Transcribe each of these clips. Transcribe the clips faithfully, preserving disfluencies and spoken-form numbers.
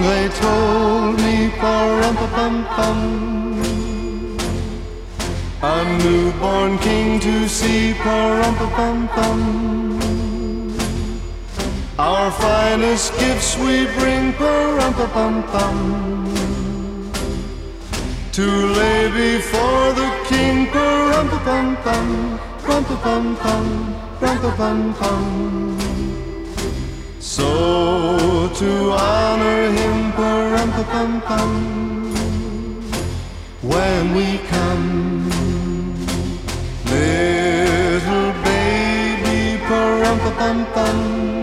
they told me, pa-rum-pa-pum-pum, a newborn king to see, pa-rum-pa-pum-pum. Our finest gifts we bring, pa-rum-pa-pum-pum, to lay before the king, pa-rum-pa-pum-pum, rum-pa-pum-pum, rum-pa-pum-pum. So to honor him, pa-rum-pa-pum-pum, when we come, little baby, pa-rum-pa-pum-pum.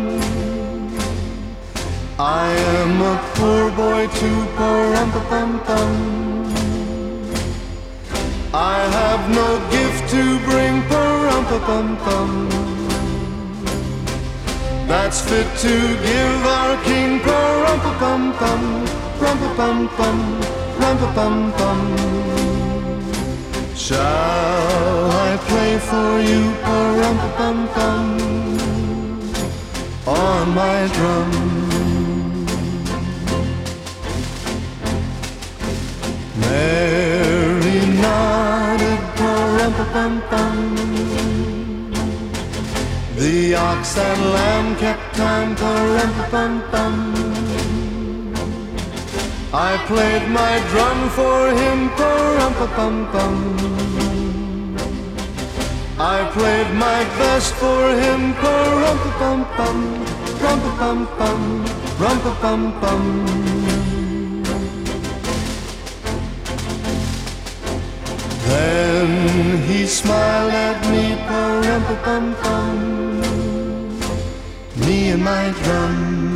I am a poor boy too, pa-rum-pa-pum-pum. I have no gift to bring, pa-rum-pa-pum-pum, that's fit to give our king, pa-rum-pa-pum-pum, rum-pa-pum-pum, rum-pa-pum-pum. Shall I play for you, pa-rum-pa-pum-pum, on my drum? Mary nodded, pa-rum-pa-pum-pum. The ox and lamb kept time, pa-rum-pa-pum-pum. I played my drum for him, pa-rum-pa-pum-pum. I played my best for him, pa-rum-pa-pum-pum, rum-pa-pum-pum, rum-pa-pum-pum. Then he smiled at me, pa-rum-pa-pum-pum, me and my drum.